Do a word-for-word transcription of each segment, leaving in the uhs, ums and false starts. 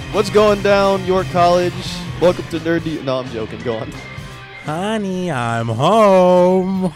What's going down, York College? Welcome to Nerdy. No, I'm joking. Go on. Honey, I'm home.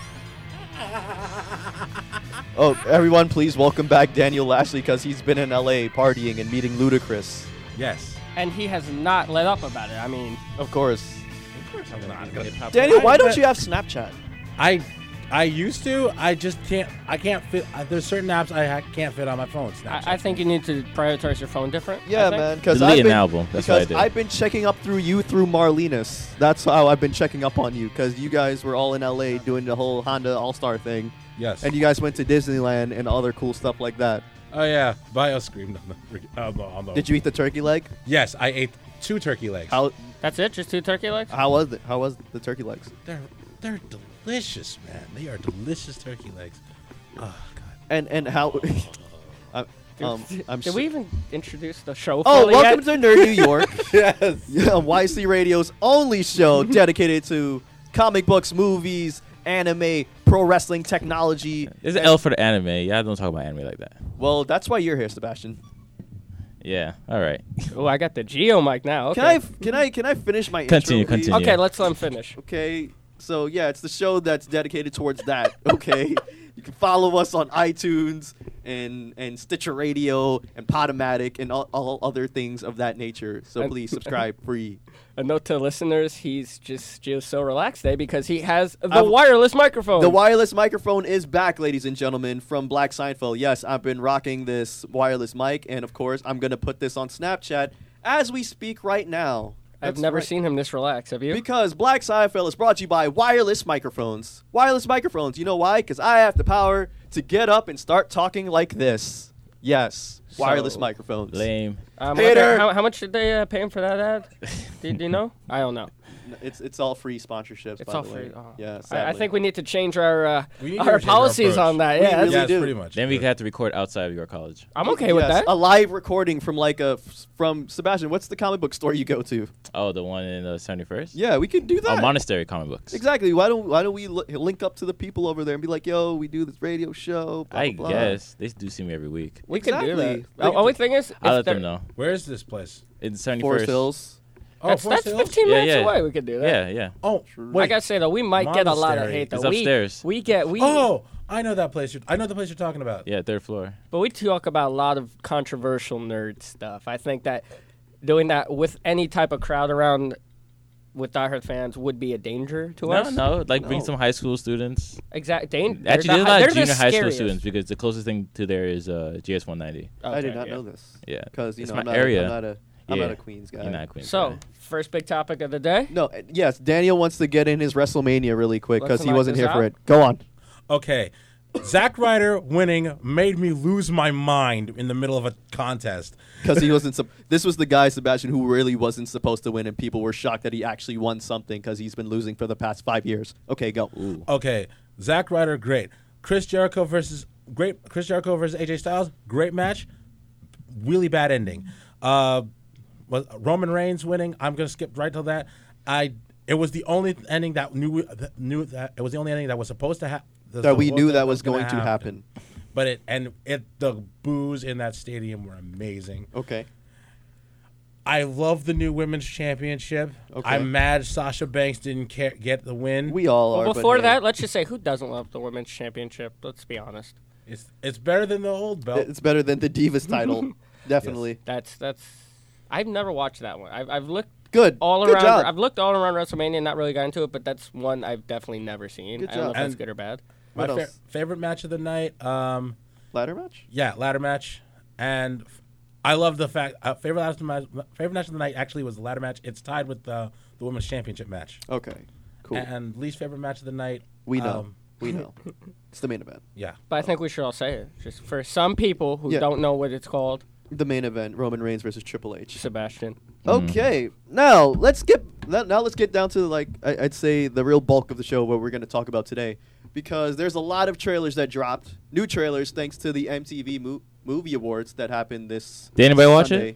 Oh, everyone, please welcome back Daniel Lashley because he's been in L A partying and meeting Ludacris. Yes. And he has not let up about it. I mean, of course. Of course I'm not gonna top Daniel, I, why don't you have Snapchat? I I used to. I just can't. I can't fit. Uh, there's certain apps I ha- can't fit on my phone. Snapchat. I, I think you need to prioritize your phone different. Yeah, I think. man. Because Delete I've an been, album. That's what I because did. I've been checking up through you through Marlenas. That's how I've been checking up on you because you guys were all in L A doing the whole Honda All-Star thing. Yes. And you guys went to Disneyland and other cool stuff like that. Oh yeah. Bio screamed on the, on the, on the. Did you eat the turkey leg? Yes, I ate two turkey legs. How That's it? Just two turkey legs? how was it? How was the turkey legs? They're they're delicious, man. They are delicious turkey legs. Oh god. And and how? I- um, I'm Did s- we even introduce the show? Oh, fully welcome yet? to Nerd New York. Yes. Yeah, Y C Radio's only show dedicated to comic books, movies, anime, pro wrestling, technology. There's an and- L for the anime. Yeah, don't talk about anime like that. Well, that's why you're here, Sebastian. Yeah. All right. Oh, I got the Geo mic now. Okay. Can I f- can I can I finish my Continue, intro, please? continue. Okay, let's let him finish. Okay, so yeah, it's the show that's dedicated towards that. Okay, you can follow us on iTunes and and Stitcher Radio and Podomatic and all, all other things of that nature. So And- please subscribe free. A note to listeners: he's just Geo's so relaxed today because he has the I've- wireless microphone. The wireless microphone is back, ladies and gentlemen, from Black Seinfeld. Yes, I've been rocking this wireless mic, and of course, I'm going to put this on Snapchat as we speak right now. I've That's never right. seen him this relaxed. Have you? Because Black Seinfeld is brought to you by wireless microphones. Wireless microphones. You know why? Because I have the power to get up and start talking like this. Yes, wireless So- microphones. Lame. Um, Hater. what- How, how much did they uh, pay him for that ad? do, do you know? I don't know. It's it's all free sponsorships. It's by all the way. free. Oh. Yeah, I, I sadly. think we need to change our uh, We need to our change our policies approach. on that. We Yeah, that's- really yes, do. pretty much. Then we have to record outside of your college. I'm okay with Yes, that. A live recording from like a f- from Sebastian. What's the comic book store you go to? Oh, the one in the seventy-first? Yeah, we could do that. Oh, Monastery comic books. Exactly. Why don't Why don't we li- link up to the people over there and be like, "Yo, we do this radio show." Blah, I blah, blah. guess. They do see me every week. We could do Exactly. that. The only thing is, I'll if let them they're- know. Where is this place? In Forest seventy-first. Hills. Oh, That's, Forest that's Hills? fifteen Yeah, minutes yeah. away. We could do that. Yeah, yeah. Oh, True. wait. I gotta say though, we might get a lot of Monastery. hate though. It's we, upstairs. We get we. Oh, I know that place. You're, I know the place you're talking about. Yeah, third floor. But we talk about a lot of controversial nerd stuff. I think that doing that with any type of crowd around with diehard fans would be a danger to No, us. no. Like bring No. some high school students. Exact. Dan- Actually, they're there's a the, lot they're of the junior high school scariest. students because the closest thing to there is uh, G S one ninety. I did Okay, not yeah. know this. Yeah. Because you It's know, my I'm not, area. A, I'm not a I'm Yeah. not a Queens guy. You're not a Queen. So, guy. first big topic of the day. No, uh, yes, Daniel wants to get in his WrestleMania really quick because Let's he knock wasn't this here for out. it. Go on. Okay. Zack Ryder winning made me lose my mind in the middle of a contest. Because he wasn't. Sup- this was the guy Sebastian who really wasn't supposed to win, and people were shocked that he actually won something because he's been losing for the past five years. Okay, go. Ooh. Okay, Zack Ryder, great. Chris Jericho versus great. Chris Jericho versus A J Styles, great match. Really bad ending. Uh, was Roman Reigns winning? I'm gonna skip right to that. I. It was the only ending that knew that knew that it was the only ending that was supposed to happen. That we knew that was going to happen. But it and it the boos in that stadium were amazing. Okay. I love the new women's championship. Okay. I'm mad Sasha Banks didn't care, get the win. We all are. Well, but before hey, that, let's just say who doesn't love the women's championship? Let's be honest. It's it's better than the old belt. it's better than the Divas title. Definitely. That's that's. I've never watched that one. I've I've looked Good. all Good around. job. I've looked all around WrestleMania, and not really got into it. But that's one I've definitely never seen. Good I don't know job. if that's And- good or bad. My What fa- else? favorite match of the night. Um, Ladder match? yeah, ladder match, and f- I love the fact uh, favorite ladder match. Favorite match of the night actually was the ladder match. It's tied with the the women's championship match. Okay. Cool. And least favorite match of the night. we know. um, we know. It's the main event. Yeah. But I think we should all say it, just for some people who Yeah. don't know what it's called. The main event, Roman Reigns versus Triple H. Sebastian. Okay, now let's get now, now let's get down to like I, I'd say the real bulk of the show, what we're going to talk about today, because there's a lot of trailers that dropped, new trailers thanks to the M T V Mo- Movie Awards that happened this. Did anybody watch Sunday. it?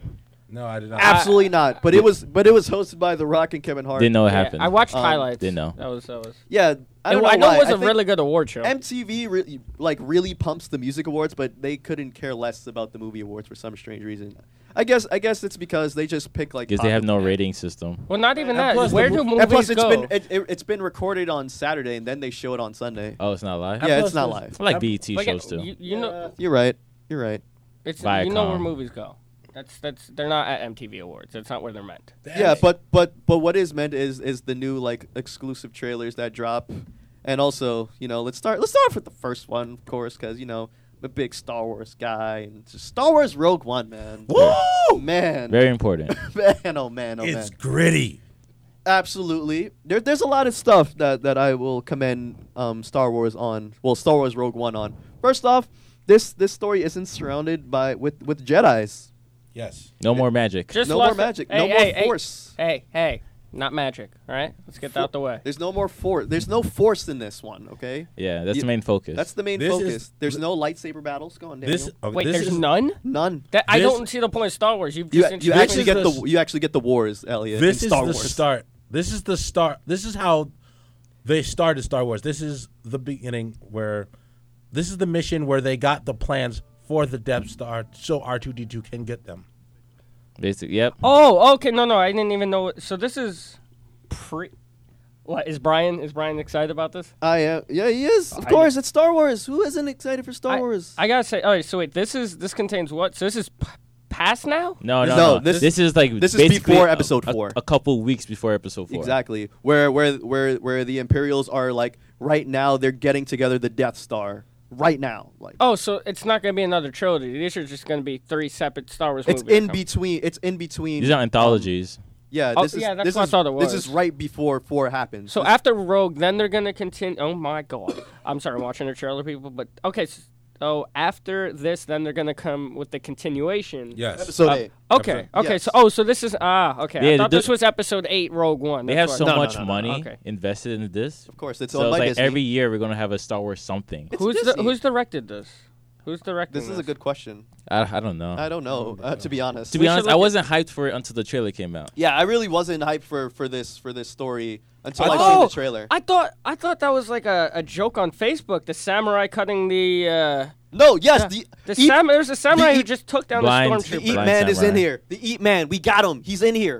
No, I did not. Absolutely not. But it was but it was hosted by The Rock and Kevin Hart. Didn't know it Yeah, happened. I watched Um, highlights. didn't know. That was that was. Yeah, I don't it, know I know why. it was I a think really good award show. M T V really like really pumps the music awards, but they couldn't care less about the movie awards for some strange reason. I guess I guess it's because they just pick like. Because they have no popular- rating system. well, not even And that. plus Where the do mo- movies And plus, it's go? been it, it, it's been recorded on Saturday, and then they show it on Sunday. Oh, it's not live? Yeah, plus it's not there's- live. I like B E T Like, shows too. You, you know, You're right. You're right. it's you know where Viacom. movies go. That's that's they're not at M T V Awards. That's not where they're meant. Yeah, but but but what is meant is is the new like exclusive trailers that drop, and also you know let's start let's start off with the first one, of course, because you know I'm a big Star Wars guy, and it's just Star Wars Rogue One, man. Woo! Man, Very important. man, oh man, oh It's man. gritty. Absolutely. There, there's a lot of stuff that, that I will commend um, Star Wars on. Well, Star Wars Rogue One on. First off, this this story isn't surrounded by with with Jedi's. Yes. No more magic. Just No lost more it. magic. Hey, no hey, more hey, force. Hey, hey, not magic. All right, let's get that out the way. There's no more force. There's no force in this one. Okay. Yeah, that's You- the main focus. That's the main This is- focus. There's no lightsaber battles. Go on, Daniel. This okay, Wait, this there's is, none. None. That I This- don't see the point of Star Wars. You've You, just you introduced actually is get the the you actually get the wars, Elliot. This in is Star the Wars. start. This is the start. This is how they started Star Wars. This is the beginning where this is the mission where they got the plans for the Death Star so R two D two can get them. Basic. Yep. Oh, okay. No, no, I didn't even know. So this is pre. What is Brian? Is Brian excited about this? I am. Yeah, he is. Of I course, it's Star Wars. Who isn't excited for Star I, Wars? I gotta say. Oh, so wait. This is this contains what? So this is p- past now. No, no, No, no. this- This, is like this is basically before a- episode a- four. A, couple weeks before episode four. Exactly. Where where where where the Imperials are like right now they're getting together the Death Star right now. Like Oh, so it's not gonna be another trilogy. These are just gonna be three separate Star Wars it's movies. in between. It's in between. These are anthologies. Yeah, Oh, this is yeah, that's this what I is thought it this is was. right before four happens. So This- after Rogue, then they're gonna continue. Oh my god! I'm sorry, I'm watching the trailer, people. But okay, so after this, then they're gonna come with the continuation. Yes. episode Uh, eight. Okay. Episode- Okay. yes. So oh, so this is ah okay. I Yeah, thought the- this was episode eight, Rogue One. They have That's so why- No, no, much no, no, money okay. invested in this. Of course, it's So owned it's by like Disney. every year we're gonna have a Star Wars something. It's Who's the, Disney. who's directed this? Who's directing This is a good question. I, I don't know. I don't know. Uh, to be honest. to We be should honest, look I at- wasn't hyped for it until the trailer came out. Yeah, I really wasn't hyped for for this for this story until I, Oh, seen the trailer. I thought I thought that was like a, a joke on Facebook. The samurai cutting the. Uh, no, yes, yeah, the, the Eat- sam- There's a samurai who Eat- just took down Blind- the the stormtrooper. Eat Blind Man is in Samurai. here. The Eat Man, we got him. He's in here.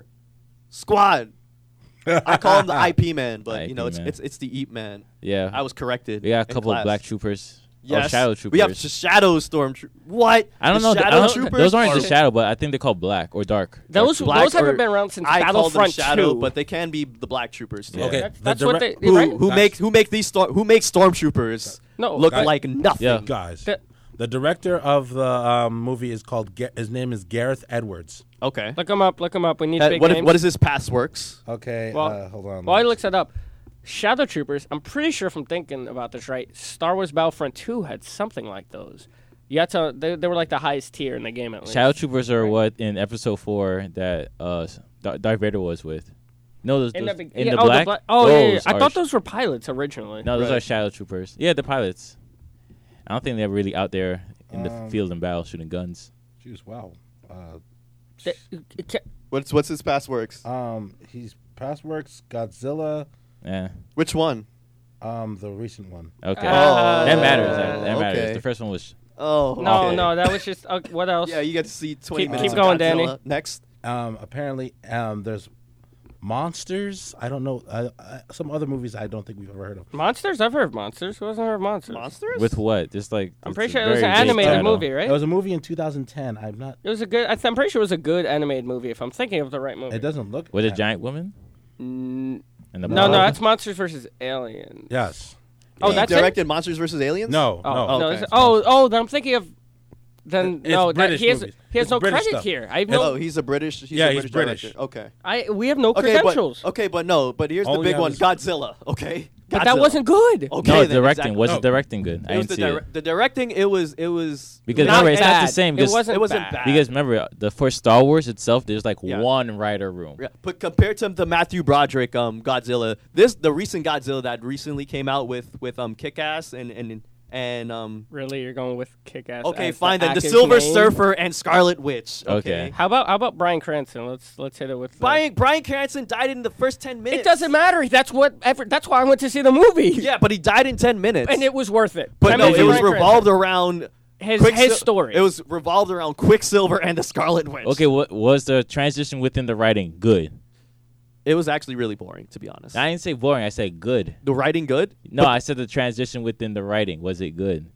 Squad. I call him the I P Man, but you know I P it's man. it's it's the Eat Man. Yeah. I was corrected. we got a in couple of class. black troopers. Yes. Or shadow troopers. We have the Shadow Stormtrooper. What? I don't The know. th- I Shadow don't- Troopers those aren't are- the shadow, but I think they're called black or dark. Those Dark Black those haven't or- been around since I call them Battlefront Shadow, two. but they can be the Black Troopers too. Yeah. Okay. That's, the that's what they direct- they Who right? who Guys. make who make these star who make stormtroopers No, look guys. like nothing? Yeah. Guys, The- the director of the um, movie is called. Ga- his name is Gareth Edwards. Okay. Look them up. Look them up. We need Uh, big what if, names. what is his past works? Okay. Well- uh, hold on. While he looks it up, Shadow Troopers. I'm pretty sure if I'm thinking about this right, Star Wars Battlefront two had something like those. You had to. They, they were like the highest tier in the game at least. Shadow troopers are Right. what in episode four that uh Dar- Darth Vader was with. No, those, In those the, be- in yeah, the oh, black. bla- oh yeah, yeah, yeah. I are thought sh- those were pilots originally. No, those Right. are shadow troopers. Yeah, the pilots. I don't think they're really out there in the Um, field and battle shooting guns. Jeez, wow. Uh, They- it ca- What's what's his past works? um, he's past works Godzilla. Yeah. Which one? Um, the recent one. Okay. Uh, that matters. That, that matters. okay. The first one was Oh no, okay. no, that was just. Uh, what else? Yeah, you get to see twenty Keep- minutes. keep of going, Danny. Godzilla. Next. Um, apparently, um, there's monsters. I don't know. Uh, uh, some other movies I don't think we've ever heard of. Monsters. I've heard of monsters. Who hasn't heard of monsters? Monsters. with what? Just like I'm it's pretty a sure it was very an vague animated title. movie, right? It was a movie in two thousand ten. I'm not. It was a good. I th- I'm pretty sure it was a good animated movie. If I'm thinking of the right movie. It doesn't look. With a that- giant woman Mm, and the no, no, No. that's Monsters versus Aliens. Yes. Oh, he that's it? directed Monsters versus Aliens. No. Oh, no. no, okay. it's- oh, oh, then I'm thinking of. Then It's no, that, British he has movies. he has It's no British credit stuff. here. I have Oh, no. he's a British. He's Yeah, a he's British. British. director. Okay. I we have no Okay, credentials. but okay, but no. But here's All the we big have one: is- Godzilla. Okay. But that Godzilla. wasn't good. Okay. no then, directing. exactly. Was No. the directing good? I It was didn't the, see dire- it. the directing. It was. It was. Because Not remember, it's not bad. the same. It Because wasn't it wasn't bad. bad. because remember, the for Star Wars itself, there's like Yeah. one writer room. Yeah, but compared to the Matthew Broderick um Godzilla, this the recent Godzilla that recently came out with with um Kick-Ass and and and um. Really, you're going with Kick-Ass? Okay, as fine the then. The actor's Silver name? Surfer and Scarlet Witch. Okay. Okay. How about how about Bryan Cranston? Let's let's hit it with the- Brian Brian Cranston died in the first ten minutes. It doesn't matter. That's what. Ever, that's why I went to see the movie. Yeah, but he died in ten minutes. and it was worth it. But I no, mean, it was Bryan revolved Cranston. around his Quicksil- his story. It was revolved around Quicksilver and the Scarlet Witch. Okay, what was the transition within the writing good? It was actually really boring, to be honest. I didn't say boring. I said good. The writing good? No, I said the transition within the writing. Was it good?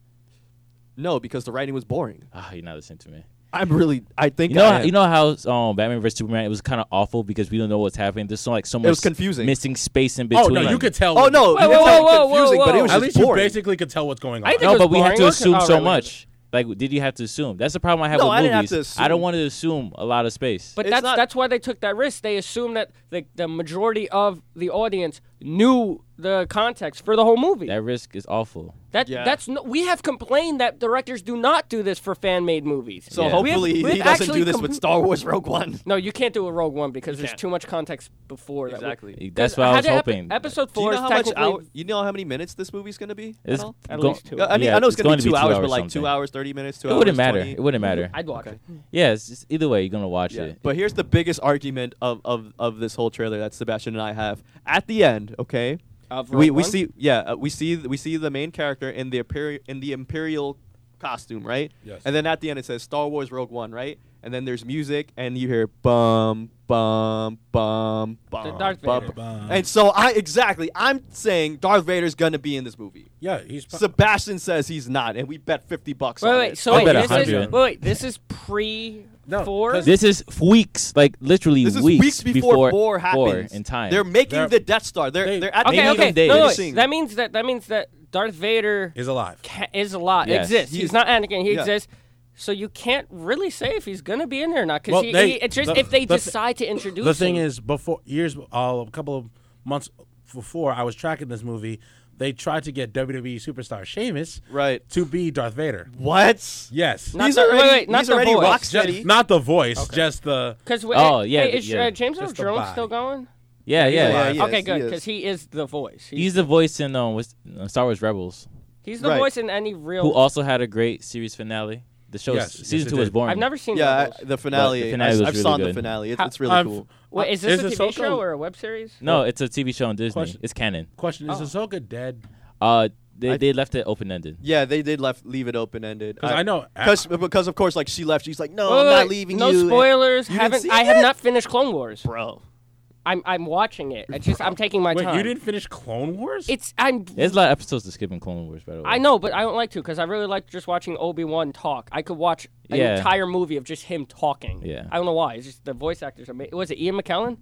No, because the writing was boring. Ah, you're not listening to me. I'm really. I think You know, I am. you know how um, Batman versus Superman, it was kind of awful because we don't know what's happening. There's so like so much was confusing. missing space in Oh between. no, you could tell. Oh what- no, Whoa, you didn't whoa, tell it whoa, confusing, whoa, but it whoa. was At just least you boring. basically could tell what's going on. I think No, it was but we have boring. to Okay, assume all so right, much. Like, did you have to assume? That's the problem I have No, with I didn't have movies. to I don't assume. want to assume a lot of space. But It's that's not- that's why they took that risk. They assumed that the the majority of the audience knew the context for the whole movie. that risk is awful. That Yeah. that's no, we have complained that directors do not do this for fan-made movies. So Yeah. hopefully We have- we he have doesn't actually do this com- with Star Wars Rogue One. No, you can't do a Rogue One because there's can't. too much context before that. Exactly. That's what I was Had ep- hoping. episode Do you four know is how much technically hour, You know how many minutes this movie's gonna be? It's at all? at go- least two. Yeah, I mean, Yeah, I know it's it's gonna going be to be two two hours, hours but like something. two hours, thirty minutes, two It hours. wouldn't matter. twenty. It wouldn't matter. I'd watch Okay. it. Yeah, it's just, either way, you're gonna watch Yeah. it. But here's the biggest argument of, of, of this whole trailer that Sebastian and I have. At the end, okay, Of we Rogue we One? see yeah uh, we see we see the main character in the imperial in the imperial costume, right? Yes. And then at the end it says Star Wars Rogue One, right? And then there's music and you hear bum bum bum bum. The Darth bum, Vader. bum. And so I exactly I'm saying Darth Vader's gonna be in this movie. Yeah, he's. pro- Sebastian says he's not, and we bet fifty bucks Wait, on wait. it. So I wait, bet a this is hundred. wait, wait. This is pre No, four. 'cause This is weeks, like literally This is weeks, weeks before, four happens. in time. They're making They're- the Death Star. They're they- they're at Okay, the Maybe okay. even days. No, no, wait. finishing. That means that that means that Darth Vader is alive. ca- is a lot Yes. exists. He's, He's- not Anakin. He yeah. exists. So you can't really say if he's gonna be in there or not because Well, he, they- he, it's just the- if they the th- decide to introduce. The thing him. is, before years, uh, a couple of months before I was tracking this movie, they tried to get W W E superstar Sheamus right. to be Darth Vader. What? Yes, Not he's the- wait, already wait, not he's the already voice. rock just, steady. not the voice, just the. Because Oh, yeah, hey, is yeah. uh, James Earl Just the Jones body. still going? yeah, yeah. Yeah, Yeah, he okay, is, good he is. because he is the voice. He's, He's the voice in um, what's- uh, Star Wars Rebels, he's the Right. voice in any real. who also had a great series finale. The show Yes, yes, season it two was did. boring. I've never seen. Yeah, Rebels. I, the finale. the finale I, was I've really saw the good. finale. It, How- it's really I've- cool. Wait, is Is this a T V Ahsoka- show or a web series? No, it's a T V show on Disney. Question- It's canon. Question is Oh. Ahsoka dead? Uh, they I- they left it open ended. Yeah, they did left leave it open ended. Because I, know. Because because of course like she left. She's like, no, Wait, I'm wait, not wait, leaving no you. spoilers. You didn't haven't see I it have yet? not finished Clone Wars. bro. I'm I'm watching it. It's just I'm taking my Wait, time. you didn't finish Clone Wars? It's I'm. There's a lot of episodes to skip in Clone Wars, by the way. I know, but I don't like to because I really like just watching Obi Wan talk. I could watch an Yeah. entire movie of just him talking. Yeah. I don't know why. It's just the voice actors are. Ma- was it Ian McKellen?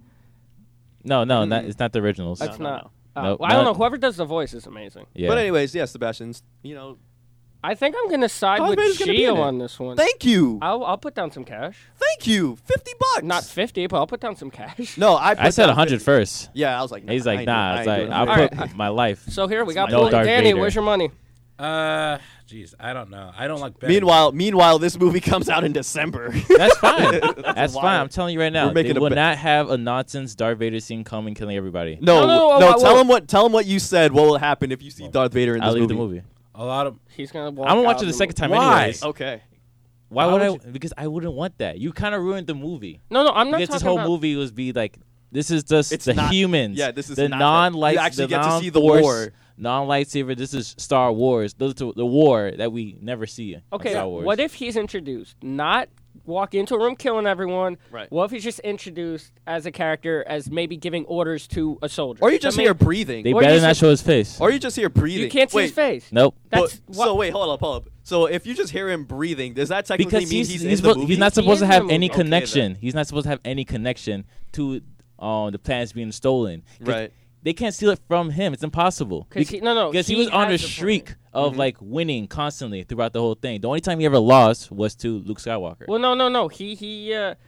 No, no, not, it's not the originals. That's no, not. no. Uh, Nope, well, I don't not- know. Whoever does the voice is amazing. Yeah. But anyways, yeah, Sebastian's. You know, I think I'm gonna side Darth with Vader's gonna be in Gio it. on this one. thank you, I'll I'll put down some cash. thank you, fifty bucks. Not fifty, but I'll put down some cash. No, I. Put I said down one hundred fifty. first. Yeah, I was like, He's I like, ain't nah. doing- It's I ain't like I'll doing All put right. my life. So here we got No Paul- Darth Danny. Vader. Where's your money? uh, jeez, I don't know. I don't like. betting. Meanwhile, meanwhile, this movie comes out in December. That's fine. That's fine. wild. I'm telling you right now. We're making They a will bet. not have a nonsense Darth Vader scene coming, killing everybody. No, No, no, no, no. no, I tell will- him what. Tell him what you said. What will happen if you see Darth Vader in I'll this leave movie? the movie. a lot of. He's gonna walk I'm gonna out watch it the of second time Why? anyways. Okay. Why Why would I? would Because I wouldn't want that. You kind of ruined the movie. No, no, I'm not Because talking this whole about. movie was be like, this is just It's the not- humans. yeah, this is the not that. non-light. You actually the get to see the non-force, war. Non-lightsaber. This is Star Wars. Those are the war that we never see. on Okay, Star Wars. what if he's introduced? Not walk into a room killing everyone. Right. What if he's just introduced as a character, as maybe giving orders to a soldier? Or you just I mean, hear breathing. They Or better you not said- show his face. Or you just hear breathing. You can't see wait, his face. Nope. That's but- what, so wait, hold up, hold up. So if you just hear him breathing, does that technically Because mean he's he's, he's, in the suppo- movie? he's not He supposed is to in have the any movie. Okay, connection. He's not supposed to have any connection to um, the plans being stolen. 'Cause Right. They can't steal it from him. It's impossible. 'Cause he- no, no, Because he, he was on a has the plan. streak of Mhm. like winning constantly throughout the whole thing. The only time he ever lost was to Luke Skywalker. Well, no, no, no. He he uh,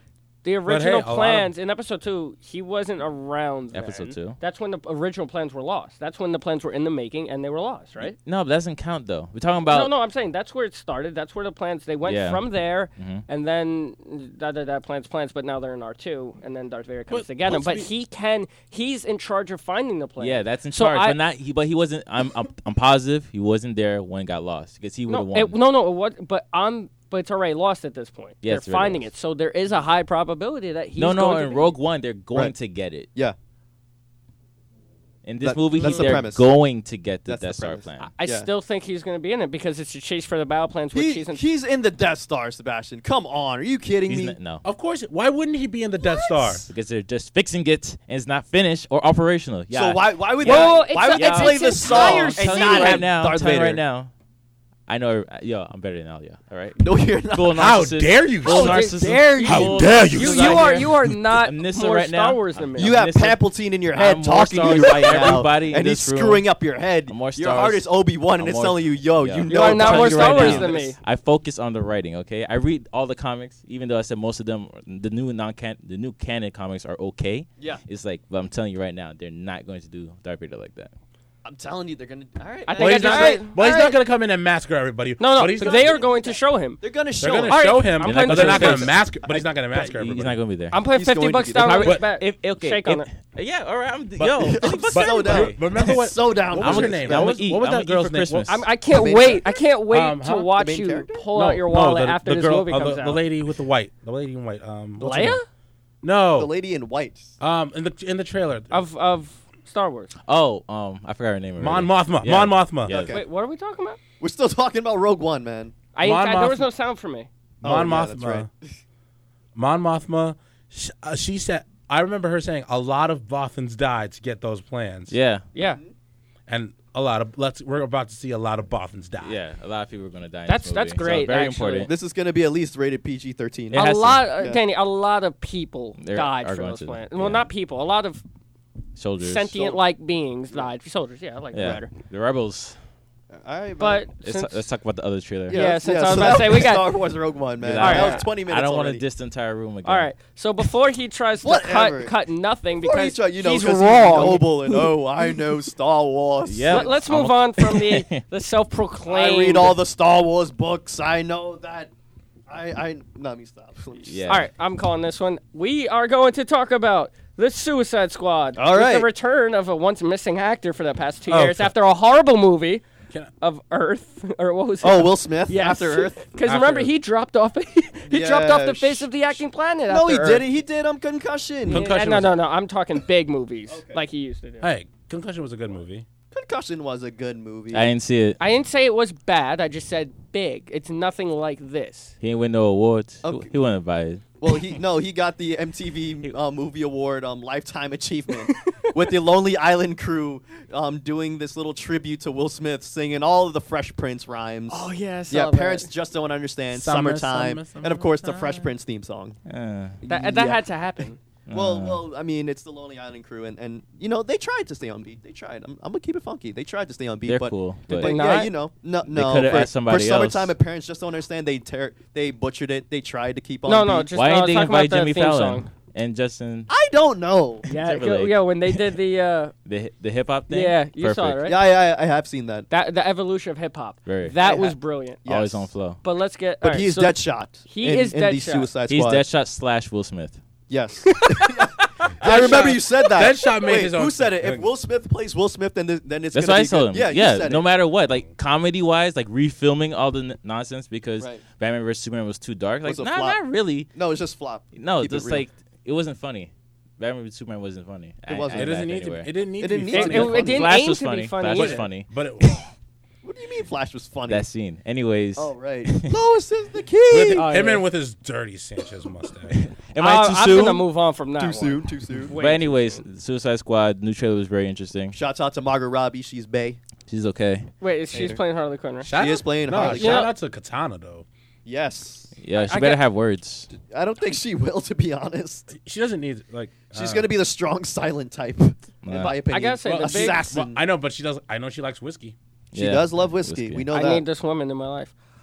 The original hey, a lot of- plans in episode two, he wasn't around. Then. Episode two? That's when the original plans were lost. That's when the plans were in the making and they were lost, right? No, but that doesn't count though. We're talking about no, no, I'm saying that's where it started. That's where the plans they went Yeah. from there, Mhm. and then da da da plans plans. But now they're in R two, and then Darth Vader comes But- to get him. but But to be- he can. He's in charge of finding the plans. Yeah, that's in So charge, I- but not he. But he wasn't. I'm, I'm, I'm positive he wasn't there when it got lost because he would have No, won. it, no, no. What? But I'm. But it's already lost at this point. Yeah, it's they're already finding lost. it, so there is a high probability that he's no, no. going to In be- Rogue One, they're going Right. to get it. Yeah. In this That- movie, that's he's the they're premise. going to get the That's the Death Star premise. plan. I Yeah. still think he's going to be in it because it's a chase for the battle plans, which He, he's in. he's in the Death Star, Sebastian. Come on, are you kidding He's me? n- no, Of course. Why wouldn't he be in the Death Star? because they're just fixing it and it's not finished or operational. Yeah. So why why would Well, they, why it's would a- they it's- play it's the entire song I'm and scene. telling not you right have now. I'm Darth telling you Vader? right now. I know. Yo, I'm better than all y'all. All right. No, you're not. Full How narcissist. dare you? Full How narcissism. dare you? How Full dare you? You, narcissism you out are here. you are not I'm Nissa more right Star now. Wars than me. You have Listen, Palpatine in your head I'm more talking to Star you Wars right than now, everybody in and he's this room. screwing up your head. I'm more Your Star heart Wars- is Obi-Wan, and I'm it's more- telling you, yo, Yeah. you You know. are I'm not telling more you Star right Wars now. than me. I focus on the writing. Okay, I read all the comics, even though I said most of them, the new non-can, the new canon comics are okay. Yeah. It's like, but I'm telling you right now, they're not going to do Darth Vader like that. I'm telling you, they're gonna. All right. I man. think Well, I he's just not. said- Gonna, well, he's all not right. going to come in and massacre everybody. No, no, but he's but gonna, they are going to show him. They're gonna They're show. going him. to All show right, him, I'm but playing they're not fifty going to bucks. massacre. But he's not going to massacre He- everybody. He's not going to be there. I'm putting He's fifty going to bucks be down there. with But- back. If, okay, Shake if- on it. Yeah, all right. I'm, But- yo, but- fifty bucks but- so down. but remember what? So down. What was I'm her gonna- name? I'm What was, gonna eat- what was I'm that gonna eat girl's for name? Christmas. I'm, I can't main wait. character? I can't wait Um, to huh? watch The main you character? pull no, out your no, wallet the, after the this girl, movie uh, comes the, out. the lady with the white, the lady in white. Um, what's her Leia? name? No, The lady in white. um, in the in the trailer, of of Star Wars. Oh, um, I forgot her name. Mon already. Mothma. Yeah. Mon Mothma. Yeah. Okay. Wait, what are we talking about? We're still talking about Rogue One, man. I, Mon I there was Mothma. no sound for me. Mon Oh, yeah, Mothma. that's right. Mon Mothma. Sh- uh, she said, I remember her saying a lot of Bothans died to get those plans. Yeah, Yeah, and a lot of let's we're about to see a lot of Bothans die. yeah. A lot of people are going to die. In That's- this that's movie, so great, very actually. important. This is gonna be at least rated P G thirteen. It a has to. lot, uh, Yeah. Danny. A lot of people There died are for going those to, plans. yeah. Well, not people. A lot of Soldiers. sentient-like beings died. Soldiers, yeah, like Yeah, Rider. the rebels. All right, But Let's, since, let's talk about the other trailer. Yeah, since I was so about to that say, was we got- Star Wars Rogue One, man. Yeah, that alright. was twenty minutes. I don't want already. to diss the entire room again. all right. So before he tries to Whatever. cut cut nothing Before because you try, you know, he's 'cause wrong. noble and oh, I know Star Wars. Yeah. Let, us I'm move a- on from the the self-proclaimed. I read all the Star Wars books. I know that. I I no, let me stop. please. Yeah. All right, I'm calling this one. We are going to talk about the Suicide Squad. All with right. the return of a once missing actor for the past two Oh, years okay. after a horrible movie Can I- of Earth, or what was it? Oh, Will Smith Yes. after Earth. Because After remember, Earth. he dropped off. he dropped off the Yeah, face sh- of the acting planet. No, he after Earth. didn't. He did um concussion. Yeah, Concussion no, was- no, no. I'm talking big movies like he used to do. Hey, Concussion was a good movie. Concussion was a good movie. I didn't see it. I didn't say it was bad. I just said big. It's nothing like this. He didn't win no awards. He- Okay. He wasn't invited. Well, he no, he got the M T V uh, Movie Award um lifetime achievement with the Lonely Island crew um doing this little tribute to Will Smith, singing all of the Fresh Prince rhymes. Oh yeah, I saw yeah, that. parents just don't understand. Summer, Summertime, summer, and of course the Fresh summertime. Prince theme song. Uh, That, that Yeah. had to happen. Well, uh, well, I mean, it's the Lonely Island crew, and, and you know they tried to stay on beat. They tried. I'm, I'm gonna keep it funky. They tried to stay on beat, They're but cool, but, but they yeah, not? you know, no, no. could've for, asked somebody for summertime, else. if parents just don't understand, they tear, they butchered it. They tried to keep on. No, beat. no, just why no, didn't they talk about invite the Jimmy theme Fallon song. and Justin? I don't know. Yeah, Timberlake. yeah. When they did the uh, The the hip hop thing. yeah, you saw it, Perfect. right? Yeah, I, I, I have seen that. That the evolution of hip hop. Very. That I was ha- brilliant. Yes. Always on flow. But let's get. But all right, he's so Deadshot. he in, is in the Deadshot. Suicide He's Squad. Deadshot slash Will Smith. Yes. I remember you said that. Deadshot made Wait, his own who said it? thing. If Will Smith plays Will Smith, then th- then it's That's gonna what I be told good. him. Yeah, you yeah. said No it. matter what, like comedy wise, like refilming all the n- nonsense because Right. Batman versus Superman was too dark. Like, Was a nah, flop. not really. No, it's just flop. No, Keep it just real. like it wasn't funny. Batman versus Superman wasn't funny. I- wasn't. I It ain't doesn't back need to. Be, anywhere. it didn't need It to didn't be need It, to funny. be it, funny. it didn't Flash aim was to funny. be funny Flash was either. funny. But it, What do you mean Flash was funny? That scene. Anyways, Oh right. Lois is the with, key. Oh, him yeah. and with his dirty Sanchez mustache. am I Uh, too I'm soon? gonna move on from that. Too one. soon. Too soon. Way But too anyways, soon. Suicide Squad new trailer was very interesting. Shouts out to Margot Robbie. She's Bay. She's okay. Wait, is- she's Hater. playing Harley Quinn, right? Shout She out- is playing no, Harley shout Quinn. out to Katana though. Yes. Yeah, she I better got- have words. I don't think she will, to be honest. She doesn't need like. She's uh, gonna be the strong, silent type, Yeah. in my opinion. I gotta say, well, the she- big- well, assassin. I know, but she does. I know she likes whiskey. she Yeah, does love whiskey. whiskey. We know I that. need this woman in my life.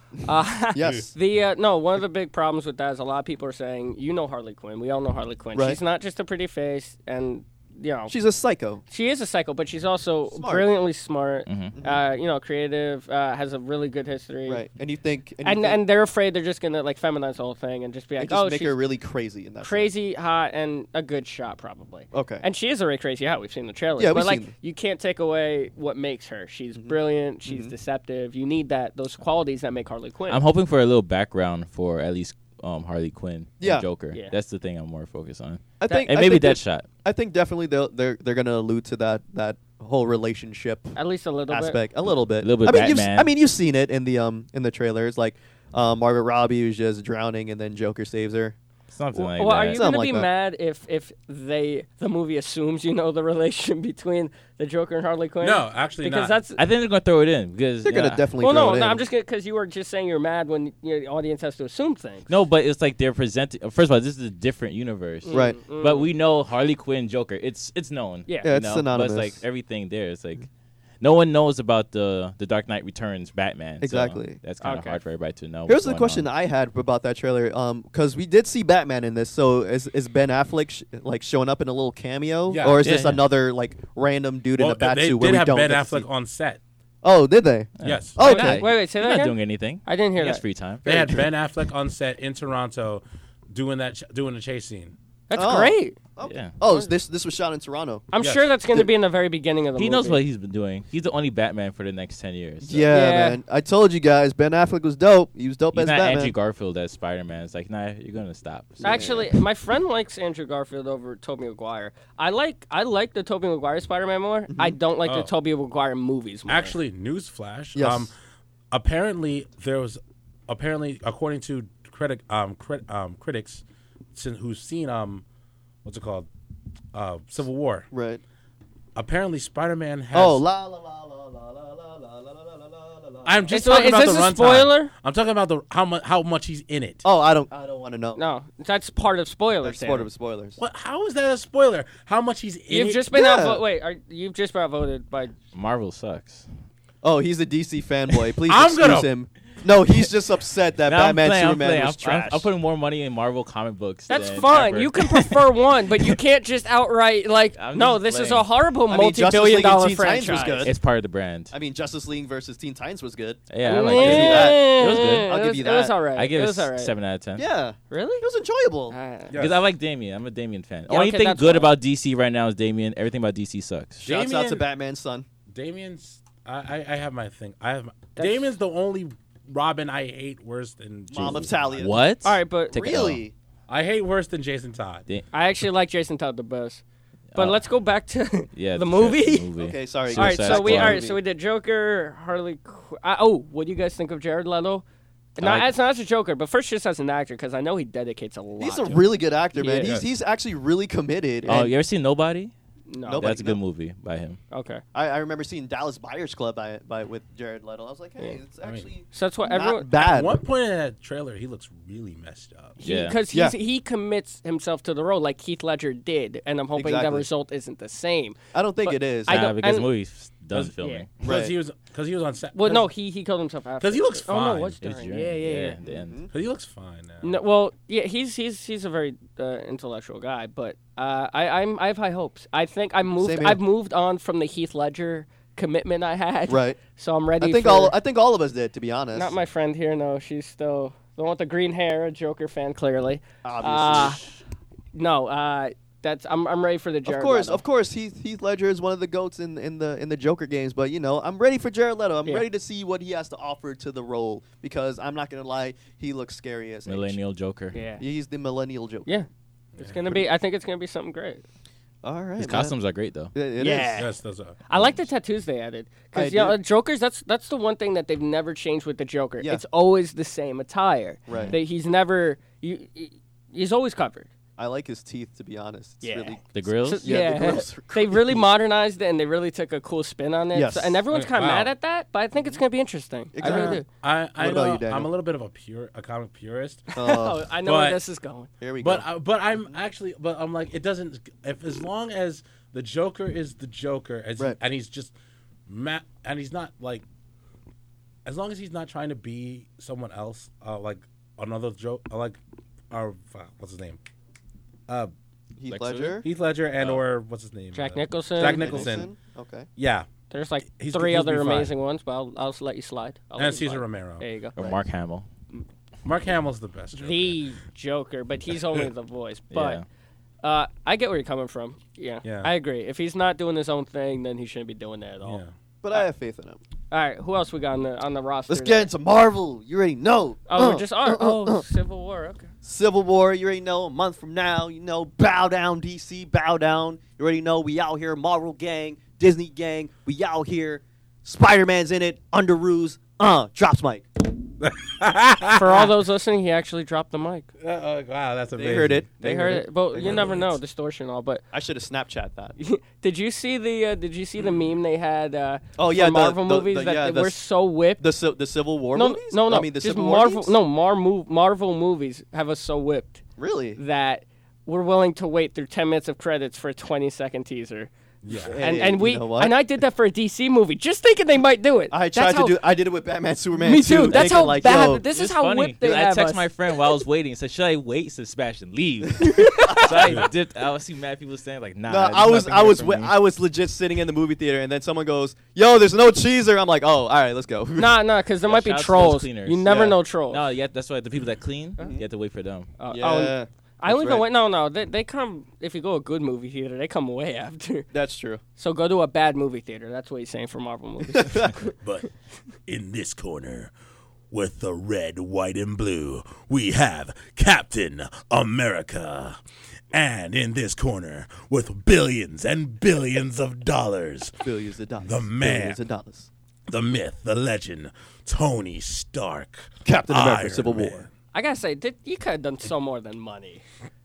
Uh, Yes. The uh, no, one of the big problems with that is a lot of people are saying, you know Harley Quinn. We all know Harley Quinn. Right. She's not just a pretty face, and you know She's a psycho. she is a psycho, but she's also Smart. brilliantly smart. Mhm. Uh, you know, creative, uh, has a really good history. Right. And you think and, you And think, and they're afraid they're just gonna like feminize the whole thing and just be and like, just oh, make she's her really crazy in that. crazy hot and a good shot probably. Okay. And she is already crazy hot. We've seen the trailer. Yeah, but we've like seen- you can't take away what makes her. She's Mm-hmm. brilliant. She's deceptive. You need that those qualities that make Harley Quinn. I'm hoping for a little background for at least um, Harley Quinn Yeah. and Joker. Yeah. That's the thing I'm more focused on. I think And I maybe think that- Deadshot. I think definitely they'll, they're they're gonna allude to that that whole relationship At least a little bit. aspect a little bit. A little bit I mean, you've, s- Batman. I mean, you've seen it in the um in the trailers, like uh, Margaret Robbie was just drowning and then Joker saves her. Something Well, like well, are that. you Something gonna like be that. mad if if they the movie assumes you know the relation between the Joker and Harley Quinn? No, actually because not. that's I think they're gonna throw it in because They're gonna yeah. definitely. well, throw no, it no. in. I'm just because you were just saying you're mad when you know, the audience has to assume things. No, but it's like they're presenting. First of all, this is a different universe, Right. Mm. But we know Harley Quinn, Joker. It's it's known. Yeah. Yeah, you it's know? synonymous. But it's like everything there. It's like no one knows about the the Dark Knight Returns Batman. so Exactly. that's kind of Okay. hard for everybody to know. Here's what's the going question on. I had about that trailer, um, because we did see Batman in this. So is is Ben Affleck sh- like showing up in a little cameo, Yeah. or is Yeah, this yeah. another like random dude well, in a bat they suit where did we have don't Ben get to Affleck see? on set. Oh, did they? Yeah. Yes. Oh, Wait, okay. Wait, wait, say He's that not again? doing anything. I didn't hear He has that. free time. They had Ben Affleck on set in Toronto, doing that, ch- doing the chase scene. That's Oh. great. Okay. Yeah. Oh, is this this was shot in Toronto. I'm Yes. sure that's going to be in the very beginning of the He movie. knows what he's been doing. He's the only Batman for the next ten years. so. Yeah, Yeah. man. I told you guys, Ben Affleck was dope. He was dope He's as not Batman. Andrew Garfield as Spider Man. It's like, nah, you're gonna stop. So- Actually, my friend likes Andrew Garfield over Tobey Maguire. I like I like the Tobey Maguire Spider-Man more. Mm-hmm. I don't like Oh. the Tobey Maguire movies more. Actually, newsflash. Yes. Um, apparently there was, apparently according to critic um crit, um critics, sin- who've seen um, what's it called, uh, Civil War. Right. Apparently, Spider-Man has. Oh, la la la la la la la la la la la la la la. I'm just Is- talking is about this the a runtime. spoiler? I'm talking about the how much how much he's in it. Oh, I don't. I don't want to know. No, that's part of spoilers. That's Dan. part of spoilers. What? How is that a spoiler? How much he's in You've it? just been Yeah. outvoted. Wait, are, you've just been outvoted by. Marvel sucks. Oh, he's a D C fanboy. Please I'm excuse gonna- him. No, he's just upset that Now I'm Batman playing, I'm Superman playing. was I'm, I'm, trash. I'm putting more money in Marvel comic books. That's than fine. ever. You can prefer one, but you can't just outright like. I'm No, just this is playing. a horrible I mean, Justice multi-billion League and dollar Teen Titans was franchise. good. It's part of the brand. I mean, Justice League versus Teen Titans was good. Yeah, I like give you it. that. It was good. I'll It give was- you It was that. all right. I give it it was all right. seven out of ten. Yeah, Really? it was enjoyable. Uh, Yeah. Because I like Damien. I'm a Damien fan. Yeah, Only okay, thing that's good fine. about D C right now is Damien. Everything about D C sucks. Shouts out to Damien- Batman's son. Damien's. I, I I have my thing. I have. That's- Damien's the only Robin I hate worse than Mom of Jason Todd. Talia. What? All right, but Take a Really? I hate worse than Jason Todd. Da- I actually like Jason Todd the best. But Uh, let's go back to yeah, the tra- movie. movie. Okay, sorry. All right, Suicide so we Squad. all right, so we did Joker, Harley. Qu- uh, oh, what do you guys think of Jared Leto? Not like- as not as a Joker, but first just as an actor, because I know he dedicates a lot. He's a to it. really good actor, man. Yeah. He's he's actually really committed. Oh, and you ever seen Nobody? no. Nobody- That's a good no. movie by him. Okay, I, I remember seeing Dallas Buyers Club by, by with Jared Leto. I was like, hey, Yeah. it's I mean, actually so that's what not everyone. At bad. one point in that trailer, he looks really messed up. Yeah. Because Yeah. he commits himself to the role like Heath Ledger did, and I'm hoping the Exactly. result isn't the same. I don't think But it is. I Nah, don't- because the and- movie's done Because- filming. Because Right. he was because he was on set. Well, no, he he killed himself after. 'Cause he looks Oh no, fine. it was It was during. during- Yeah, yeah, yeah. at the end. Because he looks fine now. No, well, yeah, he's he's he's a very uh, intellectual guy, but uh, I I'm I have high hopes. I think I moved Same here. I've moved on from the Heath Ledger commitment I had. Right. So I'm ready. I think for, all I think all of us did, to be honest. Not my friend here. No, she's still the one with the green hair, a Joker fan, clearly. Obviously. Uh, no, uh, that's I'm I'm ready for the Jared of course, Leto. of course, Heath Heath Ledger is one of the goats in in the in the Joker games. But you know, I'm ready for Jared Leto. I'm Yeah. ready to see what he has to offer to the role because I'm not gonna lie, he looks scary as H. Millennial Joker. Yeah. He's the millennial Joker. Yeah. It's gonna be. I think it's gonna be something great. All right. His man. costumes are great though. It- it Yeah. is. Yes, those are. I like the tattoos they added I because you know do. Joker's. That's that's the one thing that they've never changed with the Joker. Yeah. It's always the same attire. Right. That he's never. You, he's always covered. I like his teeth, to be honest. It's Yeah. really The grills. So- Yeah, yeah, the grills are they really crazy. modernized it and they really took a cool spin on it. Yes. So- and everyone's kind of Wow. mad at that, but I think it's gonna be interesting. I really Exactly. do. I, I What about know you, Daniel? I'm a little bit of a pure a comic purist, Uh, Oh, I know where but- this is going. here we but go. uh, but I'm actually but I'm like it doesn't if as long as the Joker is the Joker as Right. and he's just ma- and he's not like as long as he's not trying to be someone else, uh, like another joke, uh, like, or uh, what's his name, uh, Heath Lex Ledger. Heath Ledger, and Oh. or what's his name, Jack uh, Nicholson. Jack Nicholson. Okay. Yeah, There's like He's- three he'll other be fine. amazing ones, but I'll, I'll let you slide. I'll let and you Cesar slide. Romero. There you go. Or Mark Hamill. Mark Hamill's the best. Joker. The Joker, but he's only the voice. But Yeah. uh, I get where you're coming from. Yeah, Yeah. I agree. If he's not doing his own thing, then he shouldn't be doing that at all. Yeah. But I have faith in him. All right, who else we got on the on the roster? Let's there? get into Marvel. You already know. Oh, Uh, we're just oh, uh, uh, oh uh. Civil War. Okay. Civil War. You already know. A month from now, you know. Bow down, D C. Bow down. You already know. We out here. Marvel gang, Disney gang. We out here. Spider Man's in it. Under ruse. Uh, drops mic. For all those listening, he actually dropped the mic. Uh, uh, wow, that's They amazing. heard it. They, heard it, but They you heard never it. know distortion and all. But I should have Snapchat that. did you see the uh, Did you see the meme they had? Uh, Oh, for yeah, the- Marvel the- movies the- that yeah, they the were s- so whipped. The ci- the Civil War no, movies. no, no, I mean the just Civil War Marvel. memes? No, Mar mov- Marvel movies have us so whipped Really. that we're willing to wait through ten minutes of credits for a twenty second teaser. Yeah. And Hey, and you we know what? and I did that for a D C movie, just thinking they might do it. I That's tried how- to do. I did it with Batman, Superman. Me too. That's thinking how like, bad. Yo, This is It's how funny, whipped they 'cause I have texted us. my friend while I was waiting. Said, "Should I wait?" He said, "Sebastian, leave." So I dipped. I see mad people saying like, "Nah." No, there's I was nothing I here was for wi- me. I was legit sitting in the movie theater, and then someone goes, "Yo, there's no cheeser." I'm like, "Oh, all right, let's go." Nah, nah, because there Yeah, might be shout out to those trolls. cleaners. You never Yeah. know trolls. No, yeah, that's why the people that clean, you have to wait for them. Uh, yeah, oh, I don't that's even right. wait. No, no, they they come if you go to a good movie theater. They come way after. that's true. So go to a bad movie theater. That's what he's saying for Marvel movies. But in this corner, with the red, white, and blue, we have Captain America. And in this corner, with billions and billions of dollars, Billions of dollars. The man. Billions of dollars. the myth, the legend, Tony Stark. Captain America: Iron Civil Man. War. I gotta say, th- you could have done so more than money.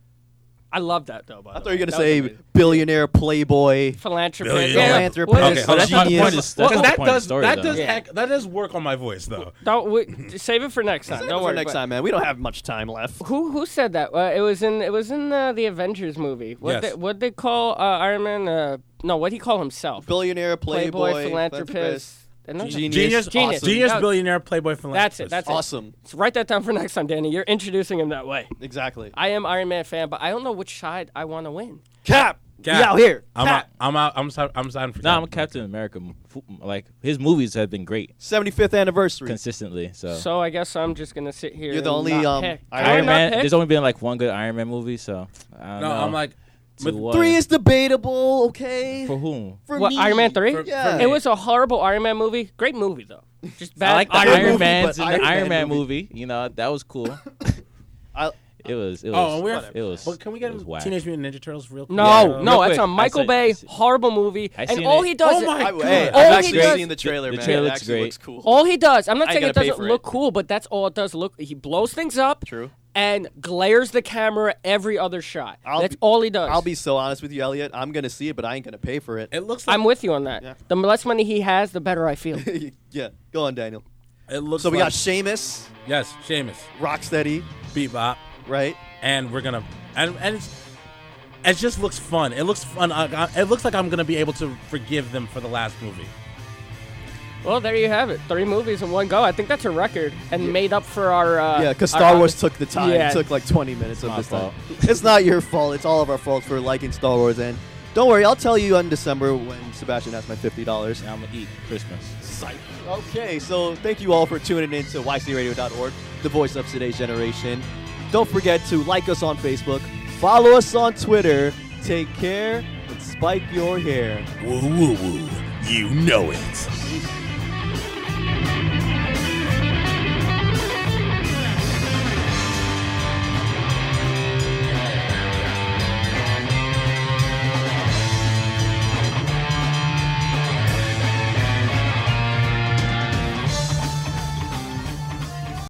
I love that though. By I the thought you way. were gonna That was say amazing. billionaire, playboy. philanthropist. Billion- Yeah, Philanthropist. what- Okay, a so that's my genius. point. Is, that's Well, the that point of the does story, that though. does Yeah. ac- that does work on my voice though. Don't we, save it for next time. Save Don't it for worry. next but- time, man. We don't have much time left. Who who said that? Uh, it was in it was in uh, the Avengers movie. What Yes. they, what they call uh, Iron Man? Uh, no, what he call himself? Billionaire, playboy, Playboy, philanthropist. And that's- Genius. Genius, Genius. Awesome. genius, That- billionaire, playboy, philanthropist. That's it. That's Awesome. it. So write that down for next time, Danny. You're introducing him that way. Exactly. I am Iron Man fan, but I don't know which side I want to win. Cap. Cap. We out here. I'm Cap. out, I'm out. I'm si- I'm signed for. No, I'm a Captain America. F- Like his movies have been great seventy-fifth anniversary. consistently. So, So I guess I'm just gonna sit here. You're the and only, not um, pick. Iron Can I Iron not Man. pick? There's only been like one good Iron Man movie. So I don't No, know. I'm like, To with- what? Three is debatable. Okay. for whom? For What, me. Iron Man three? For- Yeah. It was a horrible Iron Man movie. Great movie though. Just bad. I like the Iron Iron, movie, Man's but in Iron the Iron Man Man movie. movie. You know that was cool. I, It was. It was. oh, and we're. It was. But can we get it was him whack. Teenage Mutant Ninja Turtles real quick? No, Yeah. no, Real it's quick, a Michael I Bay seen- horrible movie, I and seen all it. he does. Oh is- my I, God. hey, All I've he actually does- seen the trailer, the man. trailer it looks actually great. looks cool. All he does, I'm not I saying ain't it gonna pay doesn't for look it. cool, but that's all it does. Look, he blows things up. True. And glares the camera every other shot. I'll That's be- all he does. I'll be so honest with you, Elliot. I'm gonna see it, but I ain't gonna pay for it. It looks. Like, I'm with you on that. Yeah. The less money he has, the better I feel. yeah. Go on, Daniel. It looks. So we like, got Sheamus, yes, Sheamus, Rocksteady, Bebop, right? and we're gonna and and it's, it just looks fun. It looks fun. I, I, it looks like I'm gonna be able to forgive them for the last movie. Well, there you have it. Three movies in one go. I think that's a record and made up for our. Uh, Yeah, because our Star other- Wars took the time. Yeah. It took like twenty minutes of my this time. fault. It's not your fault. It's all of our fault for liking Star Wars. And don't worry, I'll tell you in December when Sebastian has my fifty dollars. Now I'm gonna eat Christmas. Okay, so thank you all for tuning in to Y C radio dot org, the voice of today's generation. Don't forget to like us on Facebook, follow us on Twitter. Take care and spike your hair. Woo woo woo. You know it.